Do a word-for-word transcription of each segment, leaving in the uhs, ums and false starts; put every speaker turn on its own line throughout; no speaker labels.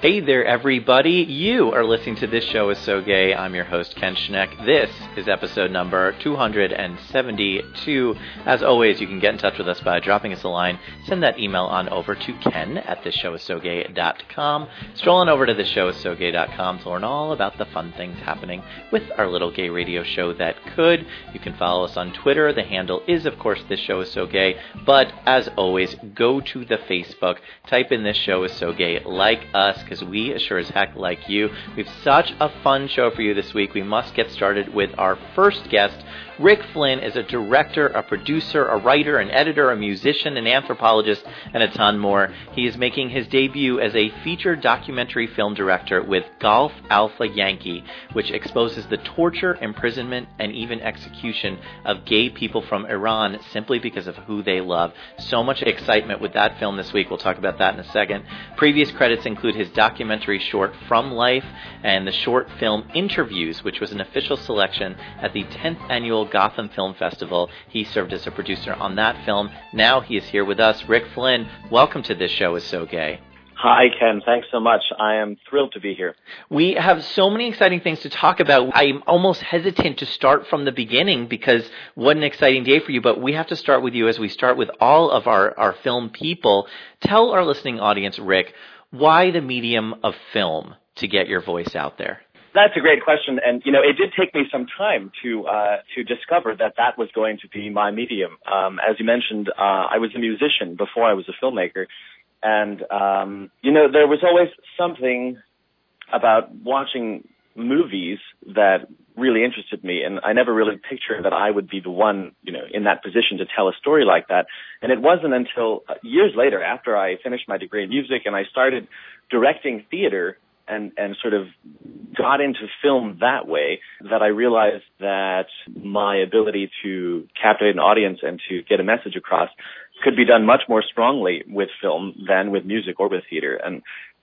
Hey there, everybody. You are listening to This Show Is So Gay. I'm your host, Ken Schneck. This is episode number two hundred seventy-two. As always, you can get in touch with us by dropping us a line. Send that email on over to ken at this show is so gay dot com. Stroll on over to this show is so gay dot com to learn all about the fun things happening with our little gay radio show that could. You can follow us on Twitter. The handle is, of course, This Show Is So Gay. But, as always, go to the Facebook. Type in This Show Is So Gay. Like us, because we sure as heck like you. We have such a fun show for you this week. We must get started with our first guest. Rick Flynn is a director, a producer, a writer, an editor, a musician, an anthropologist, and a ton more. He is making his debut as a feature documentary film director with Golf Alpha Yankee, which exposes the torture, imprisonment, and even execution of gay people from Iran simply because of who they love. So much excitement with that film this week. We'll talk about that in a second. Previous credits include his documentary short From Life and the short film Interviews, which was an official selection at the tenth annual Gotham Film Festival. He served as a producer on that film. Now he is here with us. Rick Flynn, welcome to This Show Is So Gay.
Hi, Ken. Thanks so much. I am thrilled to be here.
We have so many exciting things to talk about. I'm almost hesitant to start from the beginning because what an exciting day for you, but we have to start with you as we start with all of our, our film people. Tell our listening audience, Rick, why the medium of film to get your voice out there?
That's a great question, and you know, it did take me some time to uh, to discover that that was going to be my medium. Um, as you mentioned, uh, I was a musician before I was a filmmaker, and um, you know, there was always something about watching movies that really interested me, and I never really pictured that I would be the one, you know, in that position to tell a story like that. And it wasn't until years later, after I finished my degree in music and I started directing theater and and sort of got into film that way, that I realized that my ability to captivate an audience and to get a message across could be done much more strongly with film than with music or with theater. And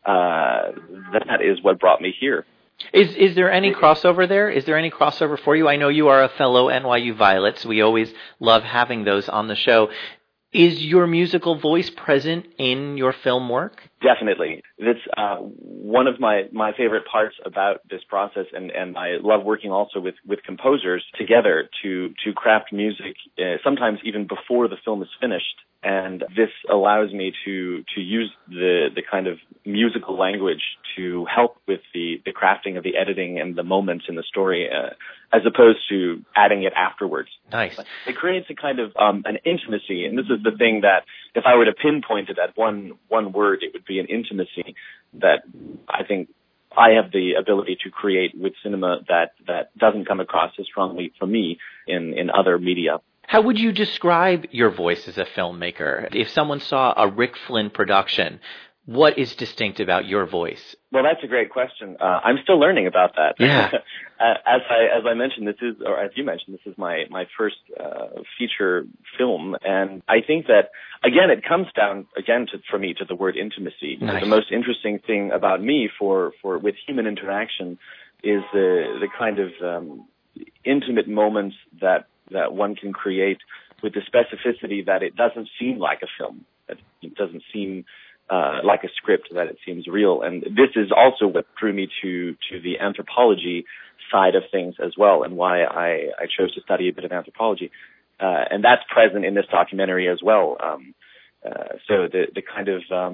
uh, that is what brought me here.
Is is there any crossover there? Is there any crossover for you? I know you are a fellow N Y U Violets. We always love having those on the show. Is your musical voice present in your film work?
Definitely. It's uh, one of my, my favorite parts about this process, and, and I love working also with, with composers together to, to craft music, uh, sometimes even before the film is finished. And this allows me to, to use the, the kind of musical language to help with the, the crafting of the editing and the moments in the story, uh, as opposed to adding it afterwards.
Nice.
It creates a kind of um, an intimacy, and this is the thing that if I were to pinpoint it at one one word, it would be an intimacy that I think I have the ability to create with cinema that, that doesn't come across as strongly for me in, in other media.
How would you describe your voice as a filmmaker? If someone saw a Rick Flynn production, what is distinct about your voice?
Well, that's a great question. Uh, I'm still learning about that.
Yeah.
as I as I mentioned, this is, or as you mentioned, this is my my first uh, feature film, and I think that again, it comes down again to for me to the word intimacy.
Nice.
The most interesting thing about me for for with human interaction is the the kind of um, intimate moments that that one can create with the specificity that it doesn't seem like a film. It doesn't seem Uh, like a script, that it seems real. And this is also what drew me to, to the anthropology side of things as well, and why I, I chose to study a bit of anthropology. Uh, and that's present in this documentary as well. Um, uh, so the, the kind of um,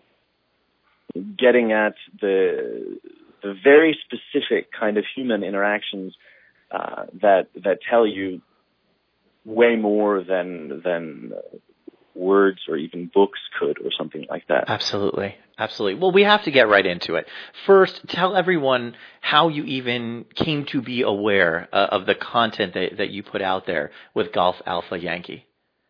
getting at the, the very specific kind of human interactions uh, that, that tell you way more than, than uh, words or even books could, or something like that.
Absolutely. Absolutely. Well, we have to get right into it. First, tell everyone how you even came to be aware uh, of the content that, that you put out there with Golf Alpha Yankee.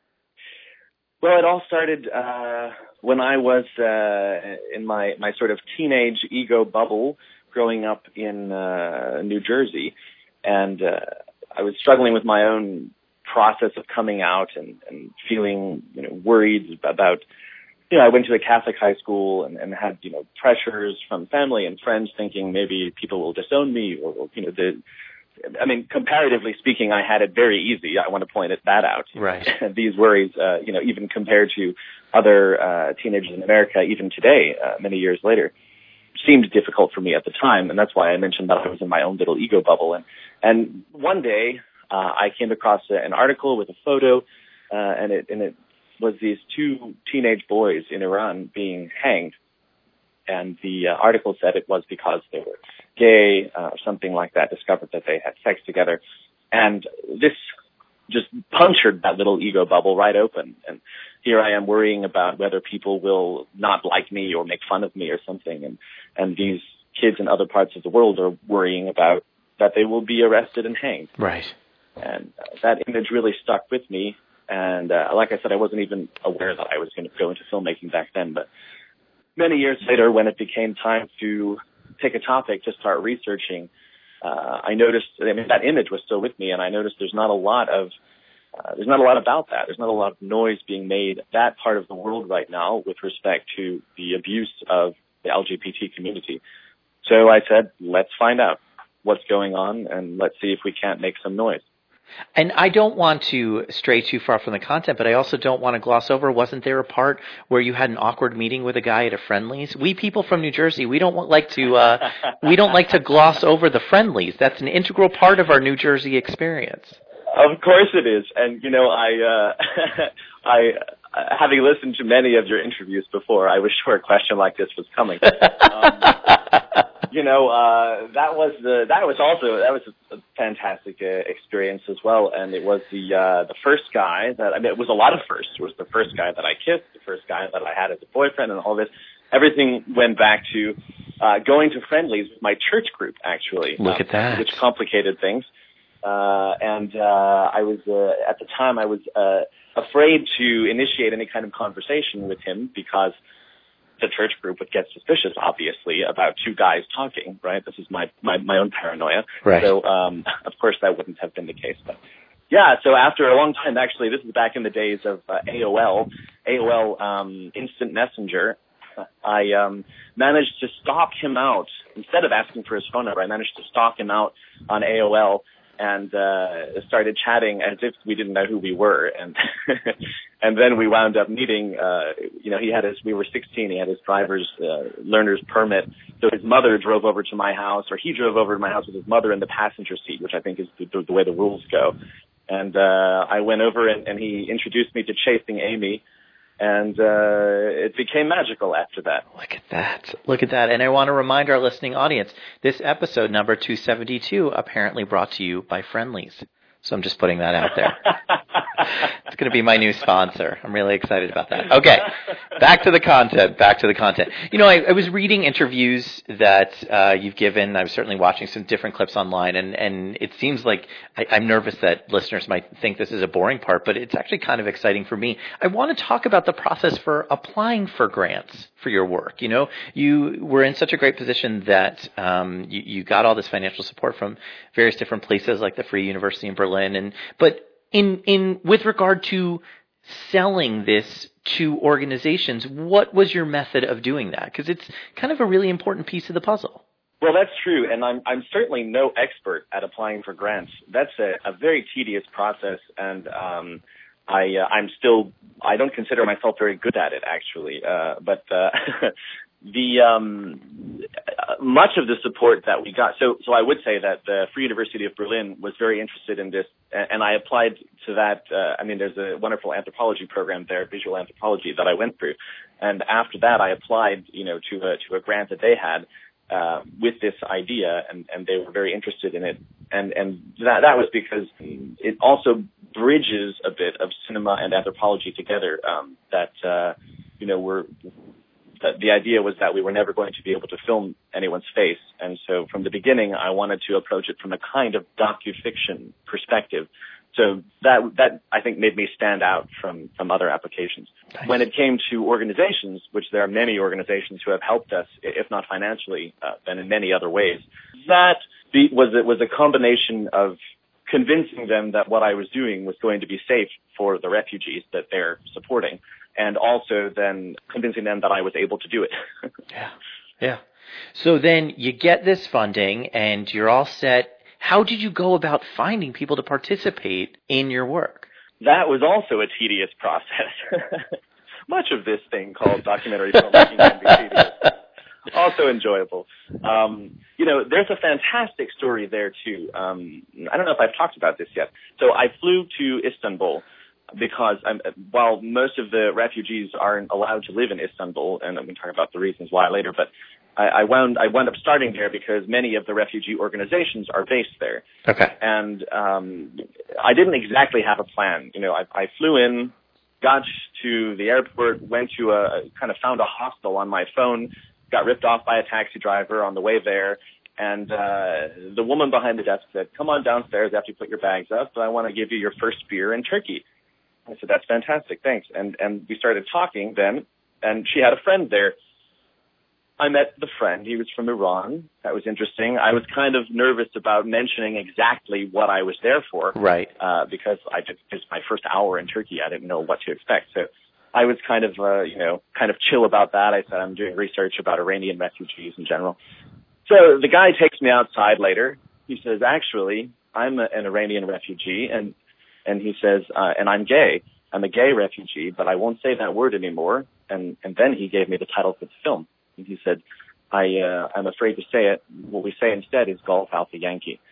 Well, it all started uh, when I was uh, in my, my sort of teenage ego bubble growing up in uh, New Jersey. And uh, I was struggling with my own process of coming out and, and feeling, you know, worried about, you know, I went to a Catholic high school and, and had, you know, pressures from family and friends thinking maybe people will disown me, or, you know, the, I mean, comparatively speaking, I had it very easy. I want to point that out.
Right.
These worries, uh, you know, even compared to other uh, teenagers in America, even today, uh, many years later. seemed difficult for me at the time, and that's why I mentioned that I was in my own little ego bubble. And, and one day, uh, I came across a, an article with a photo, uh, and it, and it was these two teenage boys in Iran being hanged. And the uh, article said it was because they were gay, uh, or something like that, discovered that they had sex together. And this just punctured that little ego bubble right open. And here I am worrying about whether people will not like me or make fun of me or something. And, and these kids in other parts of the world are worrying about that they will be arrested and hanged.
Right.
And uh, that image really stuck with me. And uh, like I said, I wasn't even aware that I was going to go into filmmaking back then. But many years later, when it became time to pick a topic to start researching, uh, I noticed, I mean, that image was still with me, and I noticed there's not a lot of, uh, there's not a lot about that. There's not a lot of noise being made that part of the world right now with respect to the abuse of the L G B T community. So I said, let's find out what's going on, and let's see if we can't make some noise.
And I don't want to stray too far from the content, but I also don't want to gloss over. Wasn't there a part where you had an awkward meeting with a guy at a Friendlies? We people from New Jersey, we don't like to uh, we don't like to gloss over the Friendlies. That's an integral part of our New Jersey experience.
Of course it is, and you know, I uh, I uh, having listened to many of your interviews before, I was sure a question like this was coming. Um, You know, uh, that was the, that was also, that was a fantastic uh, experience as well. And it was the, uh, the first guy that, I mean, it was a lot of firsts. It was the first guy that I kissed, the first guy that I had as a boyfriend, and all this. Everything went back to, uh, going to Friendlies with my church group, actually.
Look at that.
Which complicated things. Uh, and, uh, I was, uh, at the time I was, uh, afraid to initiate any kind of conversation with him because the church group would get suspicious, obviously, about two guys talking, right? This is my, my, my own paranoia.
Right.
So, um, of course, that wouldn't have been the case. But yeah, so after a long time, actually, this is back in the days of uh, A O L, A O L um, Instant Messenger, I um, managed to stalk him out. Instead of asking for his phone number, I managed to stalk him out on A O L and uh, started chatting as if we didn't know who we were. And and then we wound up meeting, uh, you know, he had his, we were sixteen, he had his driver's uh, learner's permit. So his mother drove over to my house, or he drove over to my house with his mother in the passenger seat, which I think is the, the way the rules go. And uh, I went over and, and he introduced me to Chasing Amy. And uh, it became magical after that.
Look at that. Look at that. And I want to remind our listening audience, this episode, number two seventy-two, apparently brought to you by Friendlies. So I'm just putting that out there. It's going to be my new sponsor. I'm really excited about that. Okay, back to the content, back to the content. You know, I, I was reading interviews that uh, you've given. I was certainly watching some different clips online, and, and it seems like I, I'm nervous that listeners might think this is a boring part, but it's actually kind of exciting for me. I want to talk about the process for applying for grants for your work. You know, you were in such a great position that um, you, you got all this financial support from various different places like the Free University in Berlin, and but in in with regard to selling this to organizations, what was your method of doing that? Because it's kind of a really important piece of the puzzle.
Well, that's true, and I'm I'm certainly no expert at applying for grants. That's a, a very tedious process, and um, I uh, I'm still I don't consider myself very good at it actually. Uh, but uh, the um, much of the support that we got. So so I would say that the Free University of Berlin was very interested in this, and I applied to that. Uh, I mean, there's a wonderful anthropology program there, visual anthropology, that I went through, and after that, I applied, you know, to a to a grant that they had. Uh, with this idea, and, and they were very interested in it, and and that that was because it also bridges a bit of cinema and anthropology together. Um, that uh, you know, we're that the idea was that we were never going to be able to film anyone's face, and so from the beginning, I wanted to approach it from a kind of docufiction perspective. So that that I think made me stand out from, from other applications. Nice. When it came to organizations, which there are many organizations who have helped us, if not financially, uh, then in many other ways, that be, was it was a combination of convincing them that what I was doing was going to be safe for the refugees that they're supporting, and also then convincing them that I was able to do it.
yeah, yeah. So then you get this funding, and you're all set. How did you go about finding people to participate in your work?
That was also a tedious process. Much of this thing called documentary filmmaking can be tedious. Also enjoyable. Um, you know, there's a fantastic story there too. Um, I don't know if I've talked about this yet. So I flew to Istanbul because I'm, while most of the refugees aren't allowed to live in Istanbul, and I'm going to talk about the reasons why later, but I, I wound I wound up starting there because many of the refugee organizations are based there.
Okay.
And um, I didn't exactly have a plan. You know, I, I flew in, got to the airport, went to a kind of found a hostel on my phone, got ripped off by a taxi driver on the way there, and uh, the woman behind the desk said, "Come on downstairs after you put your bags up. I want to give you your first beer in Turkey." I said, "That's fantastic, thanks." And and we started talking then, and she had a friend there. I met the friend. He was from Iran. That was interesting. I was kind of nervous about mentioning exactly what I was there for.
Right.
Uh, because I did, it was my first hour in Turkey. I didn't know what to expect. So I was kind of, uh, you know, kind of chill about that. I said, I'm doing research about Iranian refugees in general. So the guy takes me outside later. He says, actually, I'm a, an Iranian refugee. And, and he says, uh, and I'm gay. I'm a gay refugee, but I won't say that word anymore. And, and then he gave me the title for the film. And he said, I, uh, I'm afraid to say it. What we say instead is Golf Alpha Yankee.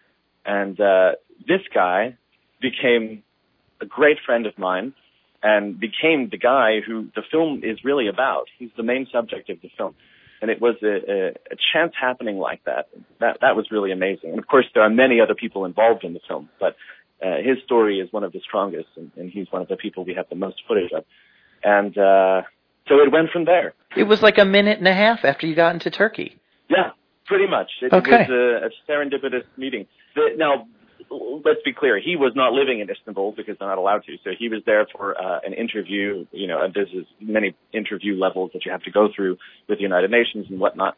And uh, this guy became a great friend of mine and became the guy who the film is really about. He's the main subject of the film. And it was a, a, a chance happening like that. That that was really amazing. And, of course, there are many other people involved in the film, but uh, his story is one of the strongest, and, and he's one of the people we have the most footage of. And uh, so it went from there.
It was like a minute and a half after you got into Turkey.
Yeah, pretty much. It
Okay.
was a, a serendipitous meeting. The, now, let's be clear. He was not living in Istanbul because they're not allowed to. So he was there for uh, an interview. You know, and there's many interview levels that you have to go through with the United Nations and whatnot.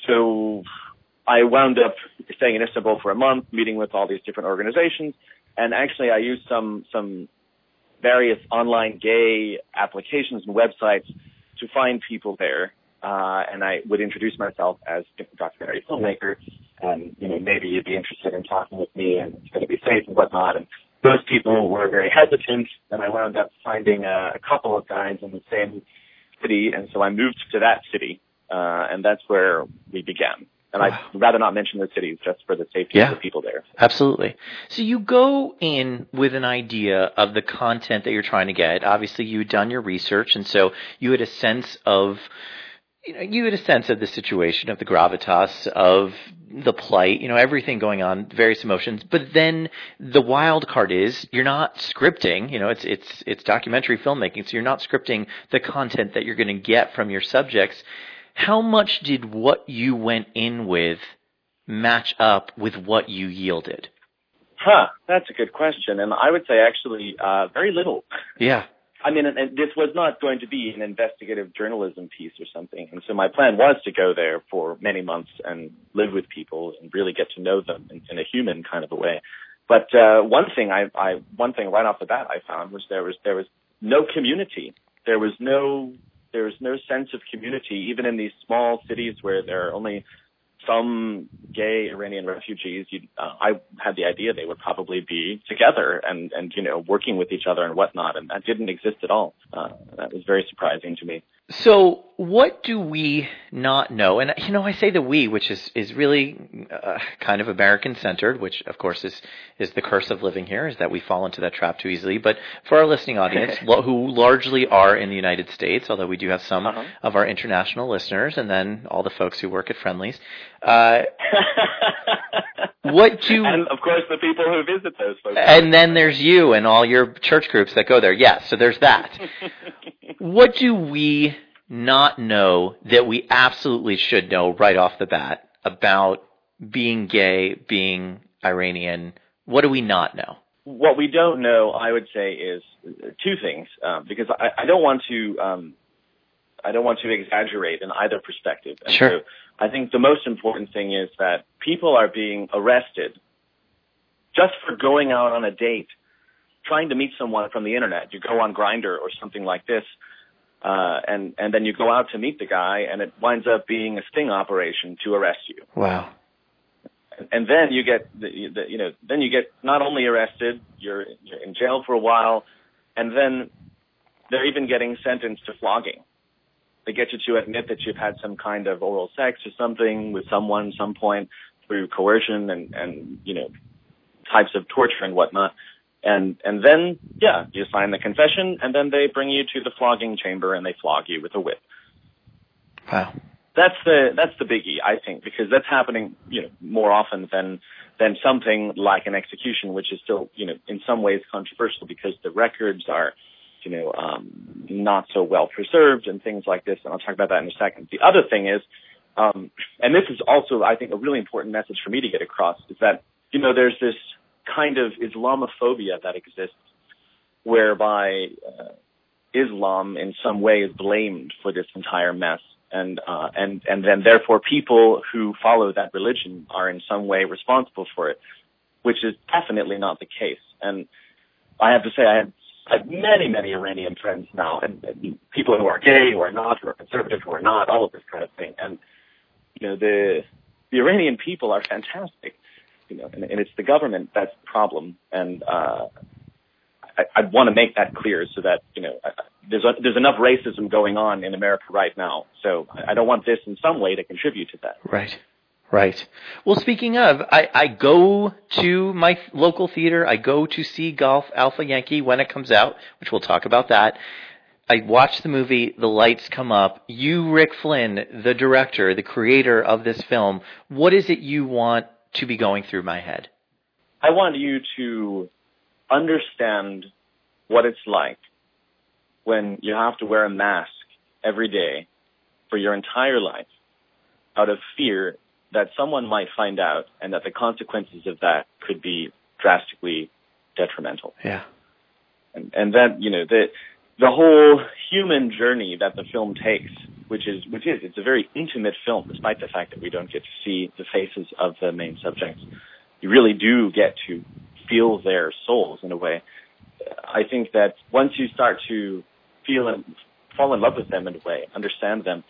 So I wound up staying in Istanbul for a month, meeting with all these different organizations. And actually, I used some some various online gay applications and websites to find people there. Uh, and I would introduce myself as a documentary filmmaker, and, you know, maybe you'd be interested in talking with me, and it's going to be safe and whatnot. And those people were very hesitant, and I wound up finding a, a couple of guys in the same city, and so I moved to that city, uh, and that's where we began. And wow. I'd rather not mention the cities just for the safety
yeah,
of the people there.
Absolutely. So you go in with an idea of the content that you're trying to get. Obviously, you had done your research, and so you had a sense of You know, you had a sense of the situation, of the gravitas, of the plight, you know, everything going on, various emotions. But then the wild card is you're not scripting, you know, it's it's it's documentary filmmaking, so you're not scripting the content that you're going to get from your subjects. How much did what you went in with match up with what you yielded?
Huh, that's a good question. And I would say actually uh, very little.
Yeah.
I mean, and this was not going to be an investigative journalism piece or something. And so my plan was to go there for many months and live with people and really get to know them in, in a human kind of a way. But uh, one thing I, I, one thing right off the bat I found was there was there was no community. There was no there was no sense of community, even in these small cities where there are only some gay Iranian refugees. You, uh, I had the idea they would probably be together and, and, you know, working with each other and whatnot, and that didn't exist at all. Uh, that was very surprising to me.
So what do we not know? And, you know, I say the we, which is, is really uh, kind of American-centered, which, of course, is, is the curse of living here, is that we fall into that trap too easily. But for our listening audience, who largely are in the United States, although we do have some uh-huh. of our international listeners, and then all the folks who work at Friendly's, uh, what do...
And, of course, the people who visit those folks.
And then there's you and all your church groups that go there. Yes, so there's that. What do we not know that we absolutely should know right off the bat about being gay, being Iranian? What do we not know?
What we don't know, I would say, is two things, um, because I, I don't want to um, I don't want to exaggerate in either perspective. And
sure.
So I think the most important thing is that people are being arrested just for going out on a date, trying to meet someone from the internet. You go on Grindr or something like this, uh, and, and then you go out to meet the guy, and it winds up being a sting operation to arrest you.
Wow.
And, and then you get, the, the, you know, then you get not only arrested, you're, you're in jail for a while, and then they're even getting sentenced to flogging. they get you to admit that you've had some kind of oral sex or something with someone some point through coercion and, and, you know, types of torture and whatnot. And, and then, yeah, you sign the confession, and then they bring you to the flogging chamber and they flog you with a whip.
Wow.
That's the, that's the biggie, I think, because that's happening, you know, more often than, than something like an execution, which is still, you know, in some ways controversial because the records are, you know, um, not so well preserved and things like this. And I'll talk about that in a second. The other thing is, um, and this is also, I think, a really important message for me to get across, is that, you know, there's this kind of Islamophobia that exists whereby uh, Islam in some way is blamed for this entire mess. And, uh, and, and then therefore people who follow that religion are in some way responsible for it, which is definitely not the case. And I have to say, I have, I have many, many Iranian friends now, and, and people who are gay, who are not, who are conservative, who are not, all of this kind of thing. And, you know, the, the Iranian people are fantastic, you know, and, and it's the government that's the problem. And, uh, I, I want to make that clear so that, you know, I, there's a, there's enough racism going on in America right now. So I, I don't want this in some way to contribute to that.
Right. Right. Well, speaking of, I, I go to my local theater. I go to see Golf Alpha Yankee when it comes out, which we'll talk about that. I watch the movie, the lights come up. You, Rick Flynn, the director, the creator of this film, what is it you want to be going through my head?
I want you to understand what it's like when you have to wear a mask every day for your entire life out of fear that someone might find out and that the consequences of that could be drastically detrimental.
Yeah.
And, and that, you know, the, the whole human journey that the film takes, which is, which is, it's a very intimate film, despite the fact that we don't get to see the faces of the main subjects. You really do get to feel their souls in a way. I think that once you start to feel and fall in love with them in a way, understand them,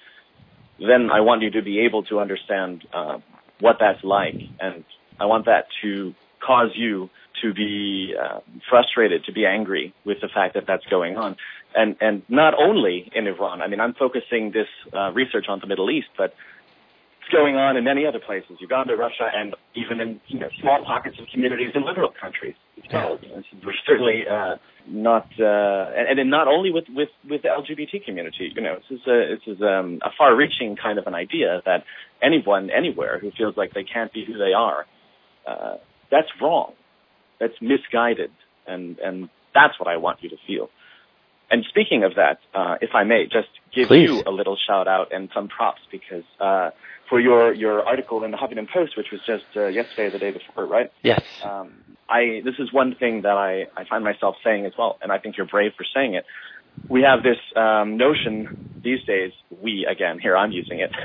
then I want you to be able to understand uh, what that's like, and I want that to cause you to be uh, frustrated, to be angry with the fact that that's going on. And and not only in Iran. I mean, I'm focusing this uh, research on the Middle East, but it's going on in many other places, Uganda, Russia, and even in, you know, small pockets of communities in liberal countries as well. You know, we're certainly uh, not, uh, and, and not only with, with, with the L G B T community. You know, this is a, this is um, a far-reaching kind of an idea that anyone, anywhere, who feels like they can't be who they are, uh, that's wrong. That's misguided, and and that's what I want you to feel. And speaking of that, uh, if I may, just give
Please.
you a little shout out and some props, because uh, for your, your article in the Huffington Post, which was just uh, yesterday or the day before, right?
Yes.
Um, I this is one thing that I, I find myself saying as well, and I think you're brave for saying it. We have this um, notion these days, we, again, here I'm using it,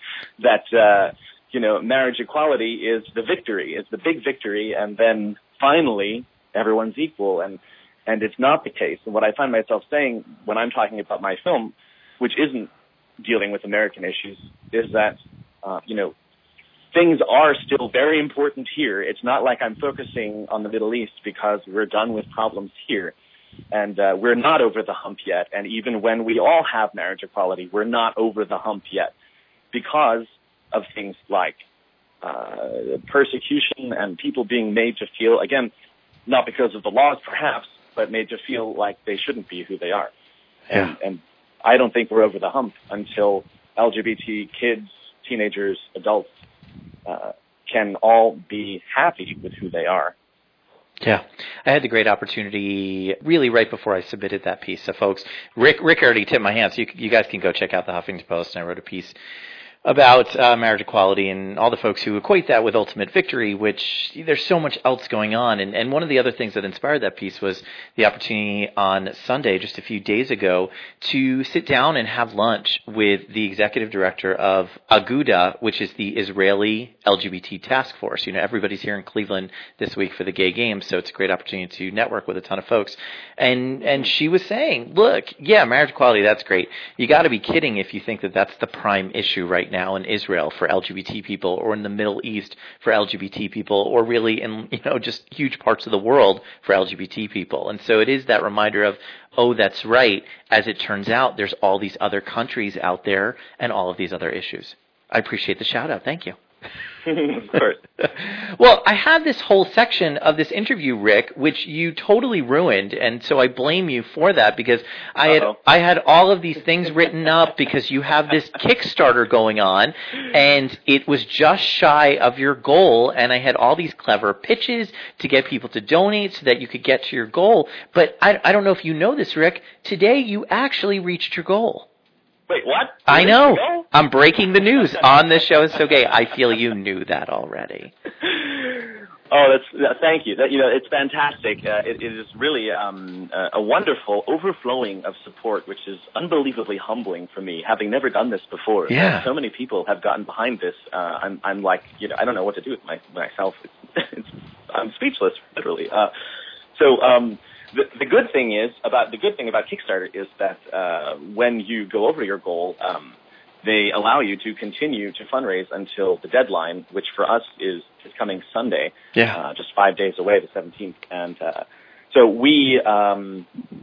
that, uh, you know, marriage equality is the victory, is the big victory, and then finally everyone's equal, and And it's not the case. And what I find myself saying when I'm talking about my film, which isn't dealing with American issues, is that, uh, you know, things are still very important here. It's not like I'm focusing on the Middle East because we're done with problems here. And uh, we're not over the hump yet. And even when we all have marriage equality, we're not over the hump yet because of things like uh, persecution and people being made to feel, again, not because of the laws perhaps, but made to feel like they shouldn't be who they are.
Yeah.
And, and I don't think we're over the hump until L G B T kids, teenagers, adults uh, can all be happy with who they are.
Yeah. I had the great opportunity really right before I submitted that piece. So folks, Rick Rick already tipped my hand, so you, you guys can go check out the Huffington Post, and I wrote a piece about uh, marriage equality and all the folks who equate that with ultimate victory, which there's so much else going on. And, and one of the other things that inspired that piece was the opportunity on Sunday, just a few days ago, to sit down and have lunch with the executive director of Aguda, which is the Israeli L G B T task force. You know, everybody's here in Cleveland this week for the Gay Games, so it's a great opportunity to network with a ton of folks. And and she was saying, look, yeah, marriage equality, that's great. You got to be kidding if you think that that's the prime issue right right now in Israel for L G B T people, or in the Middle East for L G B T people, or really in, you know, just huge parts of the world for L G B T people. And so it is that reminder of, oh, that's right. As it turns out, there's all these other countries out there and all of these other issues. I appreciate the shout out. Thank you.
Of course.
Well, I have this whole section of this interview, Rick, which you totally ruined, and so I blame you for that, because I had Uh-oh. I had all of these things written up because you have this Kickstarter going on, and it was just shy of your goal, and I had all these clever pitches to get people to donate so that you could get to your goal. But I, I don't know if you know this, Rick. Today you actually reached your goal.
Wait, what?
I know. I'm breaking the news on this show. It's so gay. I feel you knew that already.
Oh, that's uh, thank you. That, you know, it's fantastic. Uh, it, it is really um, uh, a wonderful overflowing of support, which is unbelievably humbling for me, having never done this before.
Yeah.
So many people have gotten behind this. Uh, I'm, I'm like, you know, I don't know what to do with my, myself. It's, it's, I'm speechless, literally. Uh, so. Um, The, the good thing is about the good thing about Kickstarter is that uh, when you go over your goal, um, they allow you to continue to fundraise until the deadline, which for us is, is coming Sunday,
yeah.
uh, just five days away, the seventeenth. And uh, so we um,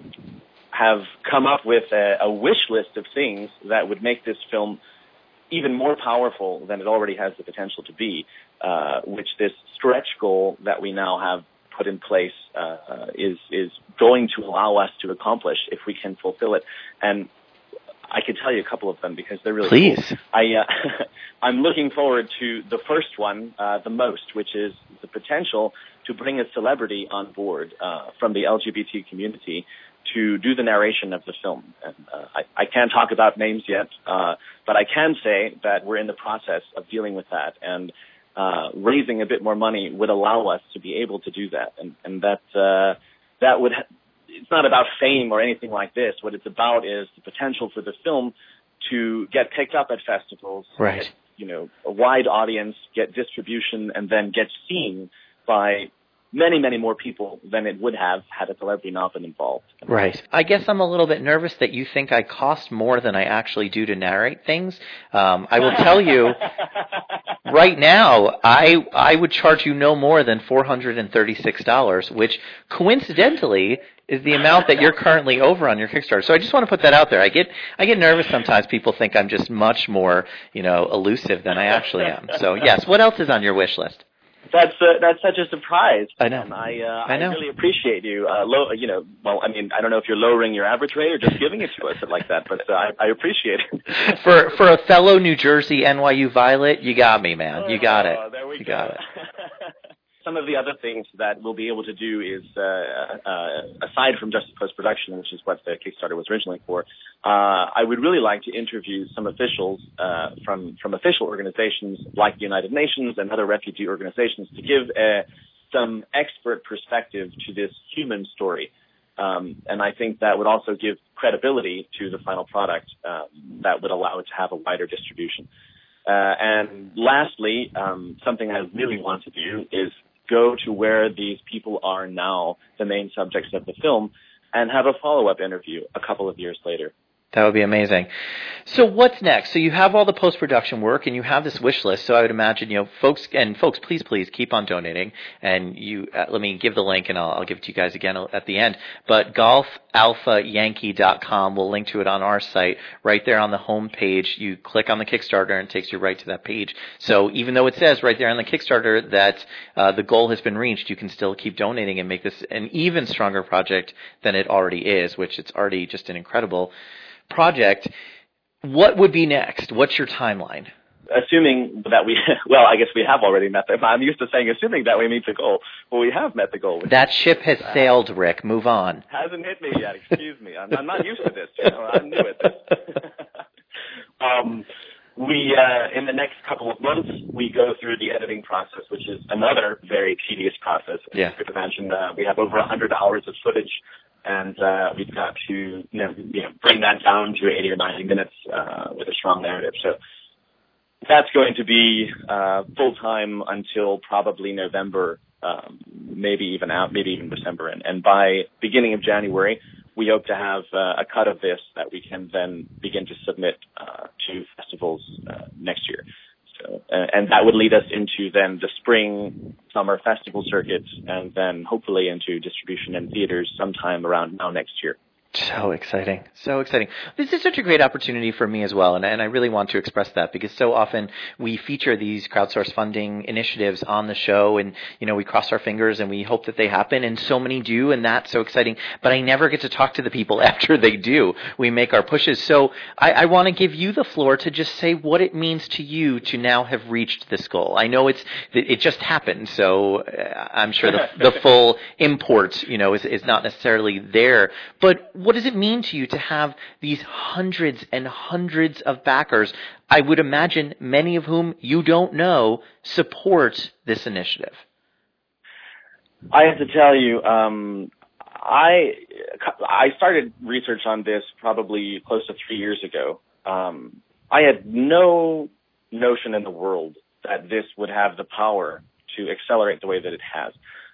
have come up with a, a wish list of things that would make this film even more powerful than it already has the potential to be, uh, which this stretch goal that we now have put in place uh, uh, is is going to allow us to accomplish if we can fulfill it. And I could tell you a couple of them because they're really
Please.
cool. I, uh, I'm looking forward to the first one uh, the most, which is the potential to bring a celebrity on board uh, from the L G B T community to do the narration of the film. And, uh, I, I can't talk about names yet, uh, but I can say that we're in the process of dealing with that. And Uh, raising a bit more money would allow us to be able to do that, and and that uh, that would. Ha- it's not about fame or anything like this. What it's about is the potential for the film to get picked up at festivals,
right?
Get, you know, a wide audience, get distribution, and then get seen by many, many more people than it would have had a celebrity not been involved.
Right. I guess I'm a little bit nervous that you think I cost more than I actually do to narrate things. Um, I will tell you, right now, I I would charge you no more than four hundred thirty-six dollars, which coincidentally is the amount that you're currently over on your Kickstarter. So I just want to put that out there. I get I get nervous sometimes. People think I'm just much more, you know, elusive than I actually am. So yes, what else is on your wish list?
That's uh, that's such a surprise.
I know.
And I uh,
I know.
I really appreciate you. Uh, low, you know, well, I mean, I don't know if you're lowering your average rate or just giving it to us like that, but uh, I, I appreciate it.
for for a fellow New Jersey N Y U Violet, you got me, man. You got it.
Oh, there we
you
go.
got it.
Some of the other things that we'll be able to do is, uh, uh, aside from just post-production, which is what the Kickstarter was originally for, uh, I would really like to interview some officials uh, from from official organizations like the United Nations and other refugee organizations to give uh, some expert perspective to this human story. Um, and I think that would also give credibility to the final product uh, that would allow it to have a wider distribution. Uh, and lastly, um, something I really want to do is go to where these people are now, the main subjects of the film, and have a follow-up interview a couple of years later.
That would be amazing. So what's next? So you have all the post-production work and you have this wish list. So I would imagine, you know, folks, and folks, please, please keep on donating. And you, uh, let me give the link and I'll, I'll give it to you guys again at the end. But golf alpha yankee dot com, we'll link to it on our site. Right there on the home page, you click on the Kickstarter and it takes you right to that page. So even though it says right there on the Kickstarter that uh, the goal has been reached, you can still keep donating and make this an even stronger project than it already is, which it's already just an incredible project. What would be next? What's your timeline?
Assuming that we, well, I guess we have already met the, I'm used to saying assuming that we meet the goal. Well, we have met the goal.
That ship has uh, sailed, Rick. Move on.
Hasn't hit me yet. Excuse me. I'm, I'm not used to this. You know, I'm new at this. um, we, uh, in the next couple of months, we go through the editing process, which is another very tedious process.
Yeah.
You could imagine, uh, we have over one hundred hours of footage. And uh, we've got to you know, you know, bring that down to eighty or ninety minutes uh, with a strong narrative. So that's going to be uh, full-time until probably November, um, maybe even out, maybe even December. And, and by beginning of January, we hope to have uh, a cut of this that we can then begin to submit uh, to festivals uh, next year. So, uh, and that would lead us into then the spring, summer festival circuits, and then hopefully into distribution in theaters sometime around now next year.
So exciting. So exciting. This is such a great opportunity for me as well, and, and I really want to express that because so often we feature these crowdsourced funding initiatives on the show, and, you know, we cross our fingers and we hope that they happen, and so many do, and that's so exciting, but I never get to talk to the people after they do. We make our pushes. So I, I want to give you the floor to just say what it means to you to now have reached this goal. I know it's it just happened, so I'm sure the, the full import, you know, is, is not necessarily there, but what does it mean to you to have these hundreds and hundreds of backers, I would imagine many of whom you don't know, support this initiative?
I have to tell you, um, I I started research on this probably close to three years ago. Um, I had no notion in the world that this would have the power to accelerate the way that it has.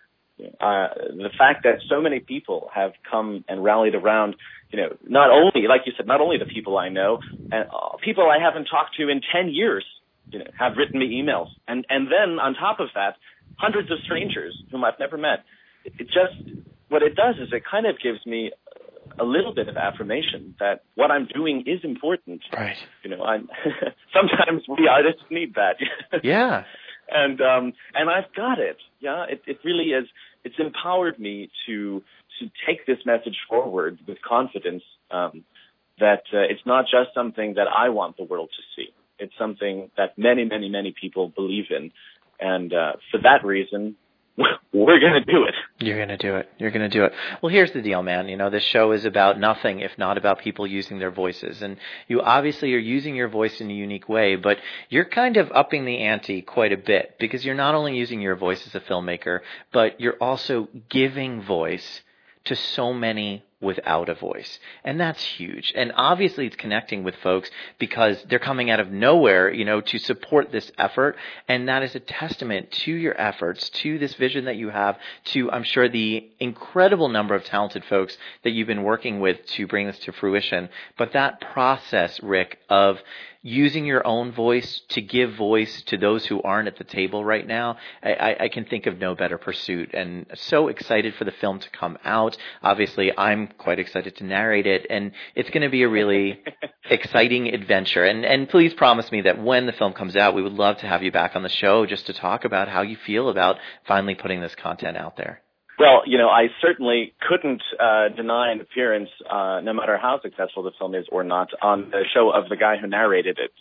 Uh, the fact that so many people have come and rallied around, you know, not only, like you said, not only the people I know, and uh, people I haven't talked to in ten years, you know, have written me emails. And, and then on top of that, hundreds of strangers whom I've never met. It just, what it does is it kind of gives me a little bit of affirmation that what I'm doing is important.
Right.
You know, I'm, sometimes we artists need that.
Yeah.
And, um, and I've got it. Yeah. It, it really is. It's empowered me to to take this message forward with confidence um, that uh, it's not just something that I want the world to see. It's something that many, many, many people believe in. And uh, for that reason, we're going to do it.
You're going to do it. You're going to do it. Well, here's the deal, man. You know, this show is about nothing if not about people using their voices. And you obviously are using your voice in a unique way, but you're kind of upping the ante quite a bit because you're not only using your voice as a filmmaker, but you're also giving voice to so many without a voice. And that's huge. And obviously it's connecting with folks because they're coming out of nowhere, you know, to support this effort. And that is a testament to your efforts, to this vision that you have, to, I'm sure, the incredible number of talented folks that you've been working with to bring this to fruition. But that process, Rick, of using your own voice to give voice to those who aren't at the table right now, I, I can think of no better pursuit. And so excited for the film to come out. Obviously, I'm quite excited to narrate it, and it's going to be a really exciting adventure. And and please promise me that when the film comes out, we would love to have you back on the show just to talk about how you feel about finally putting this content out there.
Well, you know, I certainly couldn't uh, deny an appearance, uh, no matter how successful the film is or not, on the show of the guy who narrated it.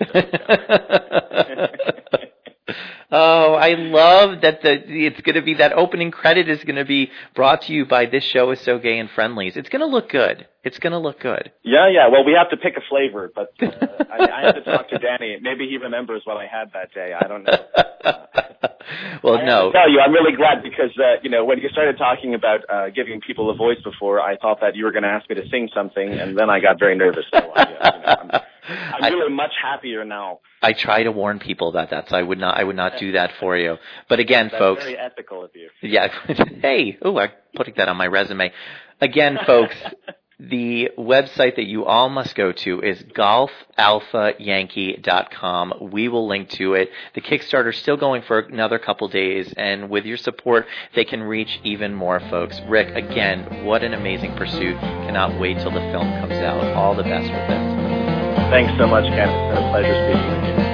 So,
Oh, I love that the it's going to be that opening credit is going to be brought to you by This Show Is So Gay and Friendlies. It's going to look good. It's going to look good.
Yeah, yeah. Well, we have to pick a flavor, but uh, I, I have to talk to Danny. Maybe he remembers what I had that day. I don't know. Uh,
well,
I
no.
have to tell you, I'm really glad because uh, you know, when you started talking about uh, giving people a voice before, I thought that you were going to ask me to sing something, and then I got very nervous. So I, uh, you know, I'm, I'm
I,
really much happier now.
I try to warn people about that, so I would not. I would not do that for you. But again,
That's
folks.
Very ethical of you.
Yeah. Hey. Oh, I'm putting that on my resume. Again, folks. The website that you all must go to is golf alpha yankee dot com. We will link to it. The Kickstarter is still going for another couple days, and with your support, they can reach even more folks. Rick, again, what an amazing pursuit. Cannot wait till the film comes out. All the best with it.
Thanks so much, Ken. It's been a pleasure speaking with you.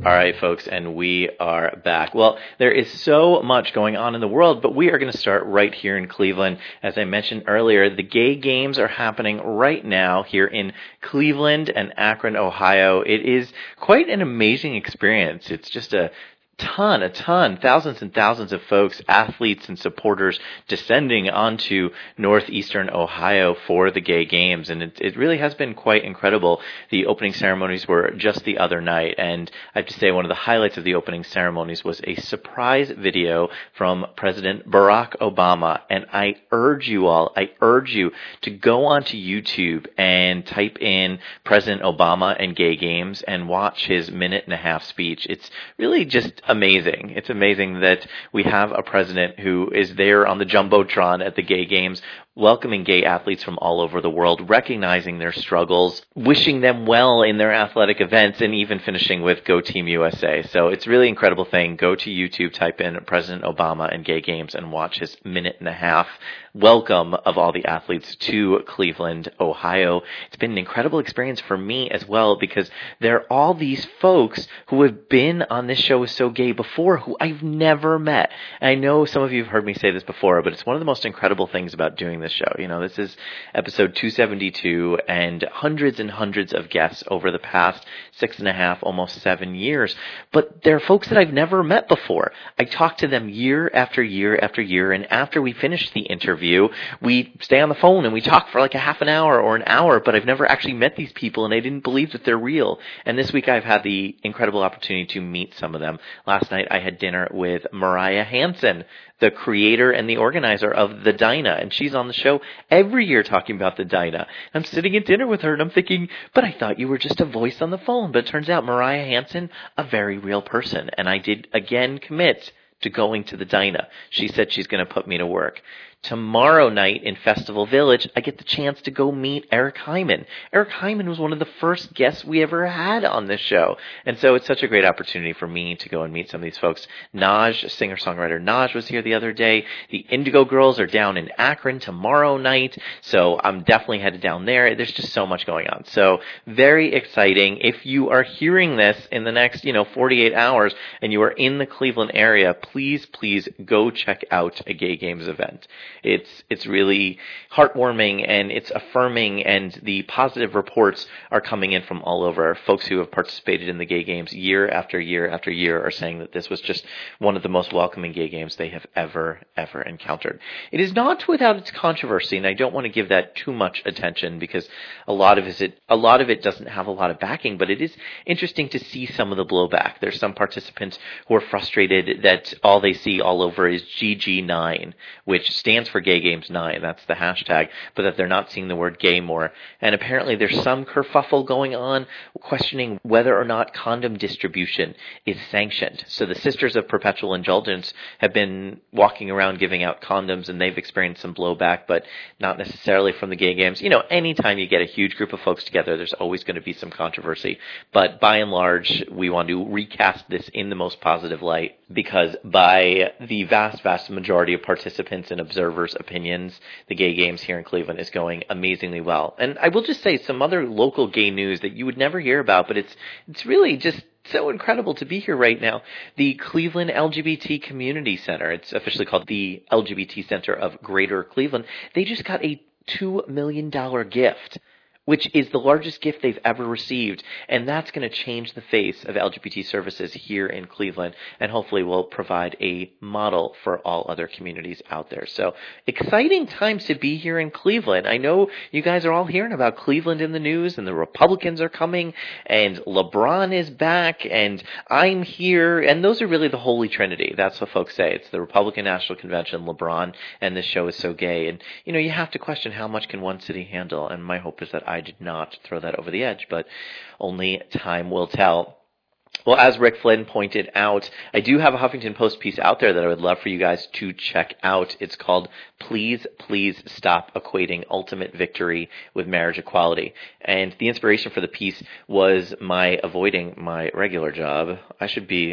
All right, folks, and we are back. Well, there is so much going on in the world, but we are going to start right here in Cleveland. As I mentioned earlier, the Gay Games are happening right now here in Cleveland and Akron, Ohio. It is quite an amazing experience. It's just a ton, a ton, thousands and thousands of folks, athletes and supporters descending onto northeastern Ohio for the Gay Games. And it, it really has been quite incredible. The opening ceremonies were just the other night. And I have to say one of the highlights of the opening ceremonies was a surprise video from President Barack Obama. And I urge you all, I urge you to go onto YouTube and type in President Obama and Gay Games and watch his minute and a half speech. It's really just amazing. It's amazing that we have a president who is there on the Jumbotron at the Gay Games, welcoming gay athletes from all over the world, recognizing their struggles, wishing them well in their athletic events, and even finishing with Go Team U S A. So it's a really incredible thing. Go to YouTube, type in President Obama and Gay Games, and watch his minute and a half welcome of all the athletes to Cleveland, Ohio. It's been an incredible experience for me as well, because there are all these folks who have been on this show with So Gay before who I've never met. And I know some of you have heard me say this before, but it's one of the most incredible things about doing this show. You know, this is episode two seventy-two, and hundreds and hundreds of guests over the past six and a half, almost seven years. But they're folks that I've never met before. I talk to them year after year after year, and after we finish the interview, we stay on the phone and we talk for like a half an hour or an hour, but I've never actually met these people, and I didn't believe that they're real. And this week I've had the incredible opportunity to meet some of them. Last night I had dinner with Mariah Hansen, the creator and the organizer of the Dinah, and she's on the show every year talking about the Dinah. I'm sitting at dinner with her, and I'm thinking, but I thought you were just a voice on the phone. But it turns out Mariah Hansen, a very real person, and I did again commit to going to the Dinah. She said she's going to put me to work. Tomorrow night in Festival Village, I get the chance to go meet Eric Hyman. Eric Hyman was one of the first guests we ever had on this show. And so it's such a great opportunity for me to go and meet some of these folks. Naj, singer-songwriter Naj, was here the other day. The Indigo Girls are down in Akron tomorrow night. So I'm definitely headed down there. There's just so much going on. So very exciting. If you are hearing this in the next, you know, forty-eight hours and you are in the Cleveland area, please, please go check out a Gay Games event. It's it's really heartwarming, and it's affirming, and the positive reports are coming in from all over. Folks who have participated in the Gay Games year after year after year are saying that this was just one of the most welcoming Gay Games they have ever, ever encountered. It is not without its controversy, and I don't want to give that too much attention, because a lot of it, a lot of it doesn't have a lot of backing, but it is interesting to see some of the blowback. There's some participants who are frustrated that all they see all over is G G nine, which stands for Gay Games nine, that's the hashtag, but that they're not seeing the word gay more. And apparently there's some kerfuffle going on questioning whether or not condom distribution is sanctioned. So the Sisters of Perpetual Indulgence have been walking around giving out condoms, and they've experienced some blowback, but not necessarily from the Gay Games. You know, anytime you get a huge group of folks together, there's always going to be some controversy. But by and large, we want to recast this in the most positive light, because by the vast, vast majority of participants and observers' opinions, the Gay Games here in Cleveland is going amazingly well. And I will just say some other local gay news that you would never hear about, but it's it's really just so incredible to be here right now. The Cleveland L G B T Community Center, it's officially called the L G B T Center of Greater Cleveland, they just got a two million dollars gift, which is the largest gift they've ever received. And that's going to change the face of L G B T services here in Cleveland, and hopefully will provide a model for all other communities out there. So exciting times to be here in Cleveland. I know you guys are all hearing about Cleveland in the news, and the Republicans are coming, and LeBron is back, and I'm here, and those are really the holy trinity. That's what folks say. It's the Republican National Convention, LeBron, and this show is So Gay. And, you know, you have to question how much can one city handle, and my hope is that I I did not throw that over the edge, but only time will tell. Well, as Rick Flynn pointed out, I do have a Huffington Post piece out there that I would love for you guys to check out. It's called Please, Please Stop Equating Ultimate Victory with Marriage Equality. And the inspiration for the piece was my avoiding my regular job. I should be